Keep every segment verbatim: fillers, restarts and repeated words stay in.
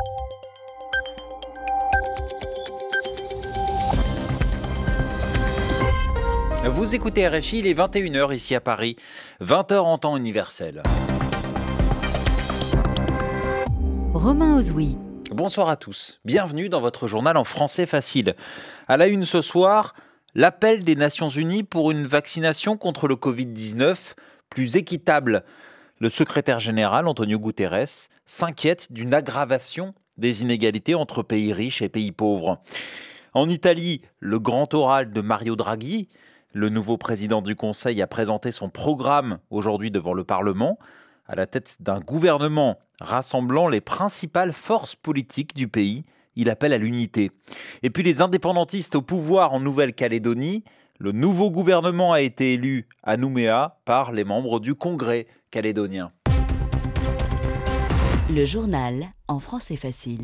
Vous écoutez R F I, il est vingt et une heures ici à Paris, vingt heures en temps universel. Romain Ozoui. Bonsoir à tous, bienvenue dans votre journal en français facile. À la une ce soir, l'appel des Nations Unies pour une vaccination contre le covid dix-neuf plus équitable. Le secrétaire général, Antonio Guterres, s'inquiète d'une aggravation des inégalités entre pays riches et pays pauvres. En Italie, le grand oral de Mario Draghi, le nouveau président du Conseil, a présenté son programme aujourd'hui devant le Parlement, à la tête d'un gouvernement rassemblant les principales forces politiques du pays. Il appelle à l'unité. Et puis les indépendantistes au pouvoir en Nouvelle-Calédonie, le nouveau gouvernement a été élu à Nouméa par les membres du Congrès calédonien. Le journal en français facile.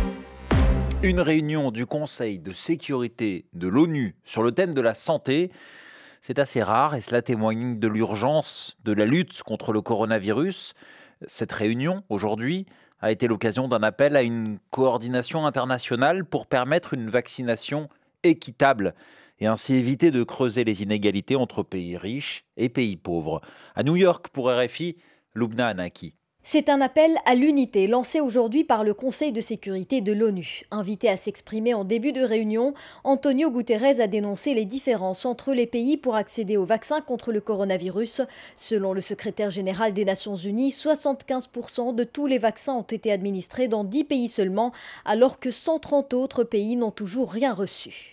Une réunion du Conseil de sécurité de l'ONU sur le thème de la santé, c'est assez rare et cela témoigne de l'urgence de la lutte contre le coronavirus. Cette réunion, aujourd'hui, a été l'occasion d'un appel à une coordination internationale pour permettre une vaccination équitable et ainsi éviter de creuser les inégalités entre pays riches et pays pauvres. À New York, pour R F I, Lubna Anaki. C'est un appel à l'unité lancé aujourd'hui par le Conseil de sécurité de l'ONU. Invité à s'exprimer en début de réunion, Antonio Guterres a dénoncé les différences entre les pays pour accéder au vaccin contre le coronavirus. Selon le secrétaire général des Nations Unies, soixante-quinze pour cent de tous les vaccins ont été administrés dans dix pays seulement, alors que cent trente autres pays n'ont toujours rien reçu.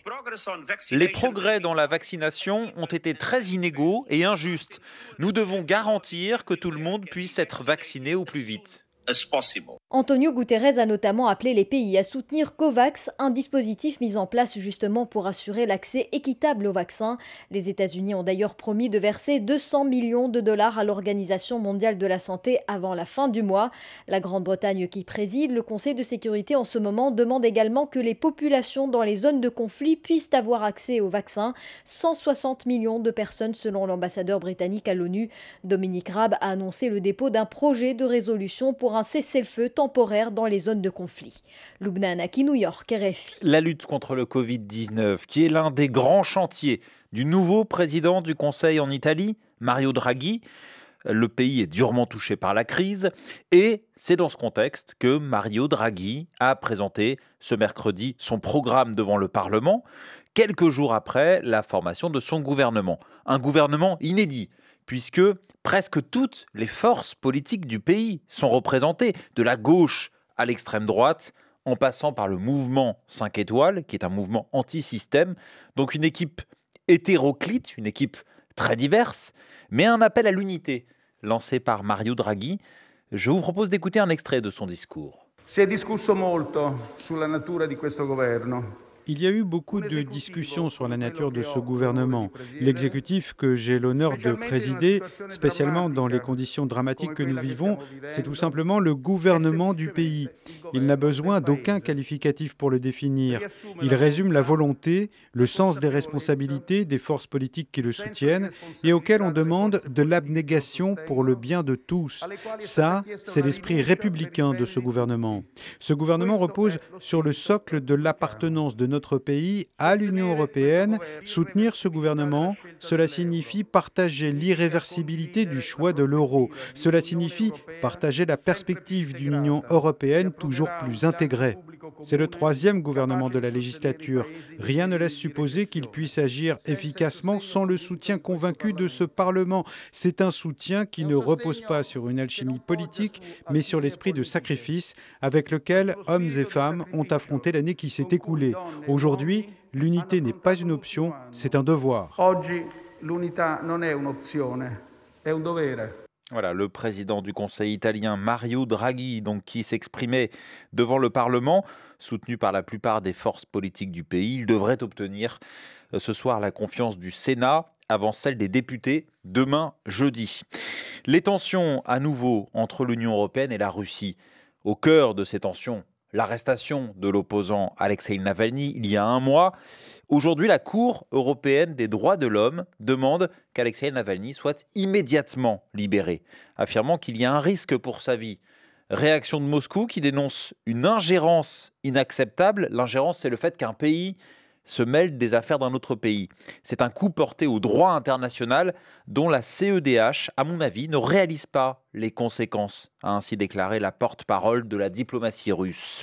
Les progrès dans la vaccination ont été très inégaux et injustes. Nous devons garantir que tout le monde puisse être vacciné au plus vite. Antonio Guterres a notamment appelé les pays à soutenir COVAX, un dispositif mis en place justement pour assurer l'accès équitable au vaccin. Les États-Unis ont d'ailleurs promis de verser deux cents millions de dollars à l'Organisation mondiale de la santé avant la fin du mois. La Grande-Bretagne, qui préside le Conseil de sécurité en ce moment, demande également que les populations dans les zones de conflit puissent avoir accès au vaccin. cent soixante millions de personnes selon l'ambassadeur britannique à l'ONU. Dominique Raab a annoncé le dépôt d'un projet de résolution pour un cessez-le-feu temporaire dans les zones de conflit. Lubna Anaki, New York, R F I. La lutte contre le covid dix-neuf, qui est l'un des grands chantiers du nouveau président du Conseil en Italie, Mario Draghi. Le pays est durement touché par la crise et c'est dans ce contexte que Mario Draghi a présenté ce mercredi son programme devant le Parlement, quelques jours après la formation de son gouvernement. Un gouvernement inédit, puisque presque toutes les forces politiques du pays sont représentées, de la gauche à l'extrême droite, en passant par le mouvement cinq étoiles, qui est un mouvement anti-système. Donc une équipe hétéroclite, une équipe très diverse, mais un appel à l'unité lancé par Mario Draghi. Je vous propose d'écouter un extrait de son discours. Si è discusso molto sulla natura di questo governo. Il y a eu beaucoup de discussions sur la nature de ce gouvernement. L'exécutif que j'ai l'honneur de présider, spécialement dans les conditions dramatiques que nous vivons, c'est tout simplement le gouvernement du pays. Il n'a besoin d'aucun qualificatif pour le définir. Il résume la volonté, le sens des responsabilités des forces politiques qui le soutiennent et auxquelles on demande de l'abnégation pour le bien de tous. Ça, c'est l'esprit républicain de ce gouvernement. Ce gouvernement repose sur le socle de l'appartenance de notre notre pays à l'Union européenne. Soutenir ce gouvernement, cela signifie partager l'irréversibilité du choix de l'euro. Cela signifie partager la perspective d'une Union européenne toujours plus intégrée. C'est le troisième gouvernement de la législature. Rien ne laisse supposer qu'il puisse agir efficacement sans le soutien convaincu de ce Parlement. C'est un soutien qui ne repose pas sur une alchimie politique, mais sur l'esprit de sacrifice avec lequel hommes et femmes ont affronté l'année qui s'est écoulée. Aujourd'hui, l'unité n'est pas une option, c'est un devoir. Oggi l'unità non è un'opzione, è un dovere. Voilà, le président du Conseil italien Mario Draghi, donc, qui s'exprimait devant le Parlement, soutenu par la plupart des forces politiques du pays. Il devrait obtenir ce soir la confiance du Sénat avant celle des députés demain jeudi. Les tensions à nouveau entre l'Union européenne et la Russie. Au cœur de ces tensions, l'arrestation de l'opposant Alexeï Navalny il y a un mois. Aujourd'hui, la Cour européenne des droits de l'homme demande qu'Alexeï Navalny soit immédiatement libéré, affirmant qu'il y a un risque pour sa vie. Réaction de Moscou qui dénonce une ingérence inacceptable. L'ingérence, c'est le fait qu'un pays se mêle des affaires d'un autre pays. C'est un coup porté au droit international dont la C E D H, à mon avis, ne réalise pas les conséquences, a ainsi déclaré la porte-parole de la diplomatie russe.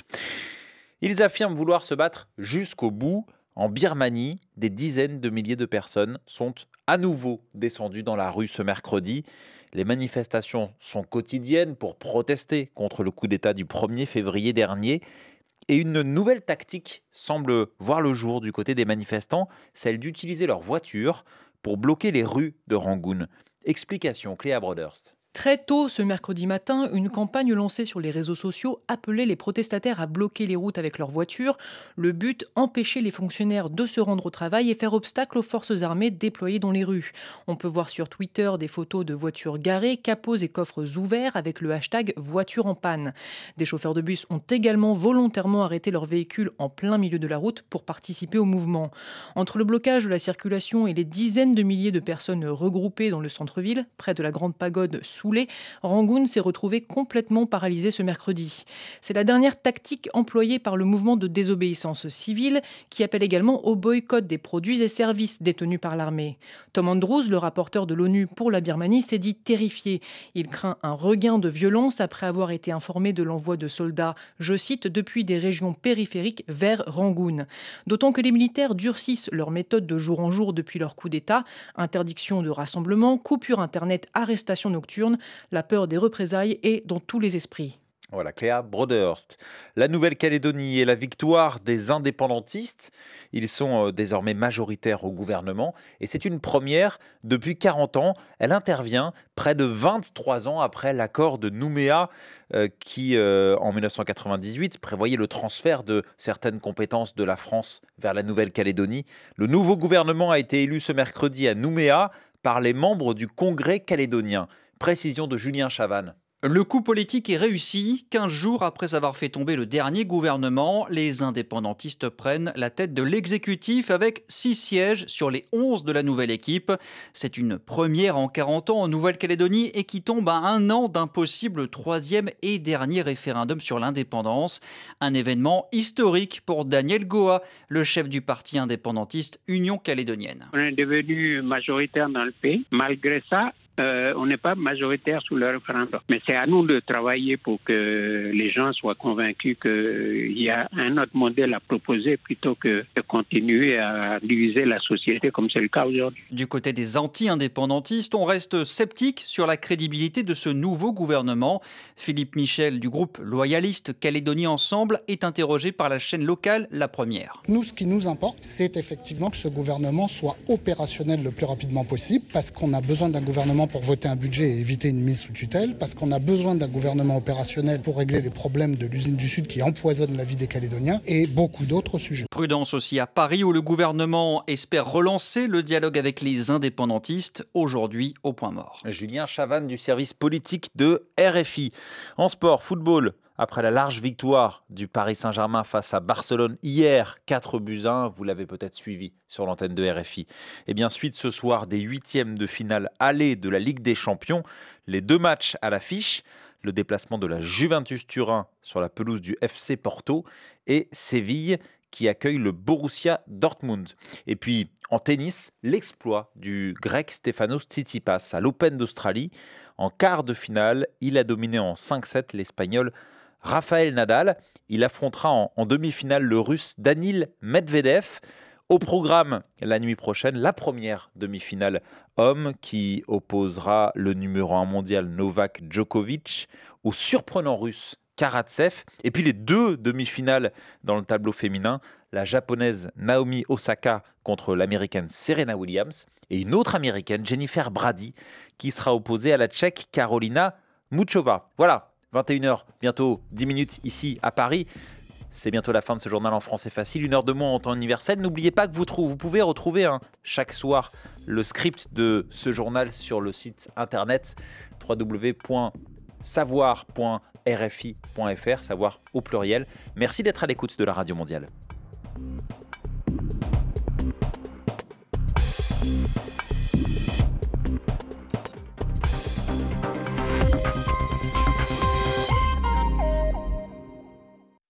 Ils affirment vouloir se battre jusqu'au bout. En Birmanie, des dizaines de milliers de personnes sont à nouveau descendues dans la rue ce mercredi. Les manifestations sont quotidiennes pour protester contre le coup d'État du premier février dernier. Et une nouvelle tactique semble voir le jour du côté des manifestants, celle d'utiliser leurs voitures pour bloquer les rues de Rangoon. Explication, Cléa Broderst. Très tôt ce mercredi matin, une campagne lancée sur les réseaux sociaux appelait les protestataires à bloquer les routes avec leurs voitures. Le but, empêcher les fonctionnaires de se rendre au travail et faire obstacle aux forces armées déployées dans les rues. On peut voir sur Twitter des photos de voitures garées, capots et coffres ouverts avec le hashtag voiture en panne. Des chauffeurs de bus ont également volontairement arrêté leurs véhicules en plein milieu de la route pour participer au mouvement. Entre le blocage de la circulation et les dizaines de milliers de personnes regroupées dans le centre-ville, près de la grande pagode sous Rangoon s'est retrouvé complètement paralysé ce mercredi. C'est la dernière tactique employée par le mouvement de désobéissance civile qui appelle également au boycott des produits et services détenus par l'armée. Tom Andrews, le rapporteur de l'ONU pour la Birmanie, s'est dit terrifié. Il craint un regain de violence après avoir été informé de l'envoi de soldats, je cite, depuis des régions périphériques vers Rangoon. D'autant que les militaires durcissent leur méthode de jour en jour depuis leur coup d'État. Interdiction de rassemblement, coupure Internet, arrestation nocturne. La peur des représailles est dans tous les esprits. Voilà, Cléa Broderst. La Nouvelle-Calédonie et la victoire des indépendantistes. Ils sont désormais majoritaires au gouvernement et c'est une première depuis quarante ans. Elle intervient près de vingt-trois ans après l'accord de Nouméa euh, qui, euh, en mille neuf cent quatre-vingt-dix-huit, prévoyait le transfert de certaines compétences de la France vers la Nouvelle-Calédonie. Le nouveau gouvernement a été élu ce mercredi à Nouméa par les membres du Congrès calédonien. Précision de Julien Chavannes. Le coup politique est réussi. quinze jours après avoir fait tomber le dernier gouvernement, les indépendantistes prennent la tête de l'exécutif avec six sièges sur les onze de la nouvelle équipe. C'est une première en quarante ans en Nouvelle-Calédonie et qui tombe à un an d'un possible troisième et dernier référendum sur l'indépendance. Un événement historique pour Daniel Goa, le chef du parti indépendantiste Union calédonienne. On est devenu majoritaire dans le pays. Malgré ça, Euh, on n'est pas majoritaire sous le référendum. Mais c'est à nous de travailler pour que les gens soient convaincus qu'il y a un autre modèle à proposer plutôt que de continuer à diviser la société comme c'est le cas aujourd'hui. Du côté des anti-indépendantistes, on reste sceptique sur la crédibilité de ce nouveau gouvernement. Philippe Michel du groupe loyaliste Calédonie Ensemble est interrogé par la chaîne locale La Première. Nous, ce qui nous importe, c'est effectivement que ce gouvernement soit opérationnel le plus rapidement possible parce qu'on a besoin d'un gouvernement pour voter un budget et éviter une mise sous tutelle, parce qu'on a besoin d'un gouvernement opérationnel pour régler les problèmes de l'usine du Sud qui empoisonne la vie des Calédoniens et beaucoup d'autres sujets. Prudence aussi à Paris où le gouvernement espère relancer le dialogue avec les indépendantistes, aujourd'hui au point mort. Julien Chavannes du service politique de R F I. En sport, football. Après la large victoire du Paris Saint-Germain face à Barcelone hier, quatre buts à un, vous l'avez peut-être suivi sur l'antenne de R F I. Eh bien, suite ce soir des huitièmes de finale aller de la Ligue des Champions, les deux matchs à l'affiche, le déplacement de la Juventus Turin sur la pelouse du F C Porto et Séville qui accueille le Borussia Dortmund. Et puis, en tennis, l'exploit du grec Stefanos Tsitsipas à l'Open d'Australie. En quart de finale, il a dominé en cinq sept l'Espagnol Rafael Nadal. Il affrontera en, en demi-finale le Russe Danil Medvedev. Au programme, la nuit prochaine, la première demi-finale homme qui opposera le numéro un mondial Novak Djokovic au surprenant russe Karatsev. Et puis les deux demi-finales dans le tableau féminin, la japonaise Naomi Osaka contre l'américaine Serena Williams et une autre américaine, Jennifer Brady, qui sera opposée à la tchèque Karolina Muchova. Voilà. vingt et une heures, bientôt dix minutes ici à Paris. C'est bientôt la fin de ce journal en français facile. Une heure de moins en temps universel. N'oubliez pas que vous, trouvez, vous pouvez retrouver hein, chaque soir le script de ce journal sur le site internet w w w point savoir point r f i point f r, savoir au pluriel. Merci d'être à l'écoute de la Radio Mondiale.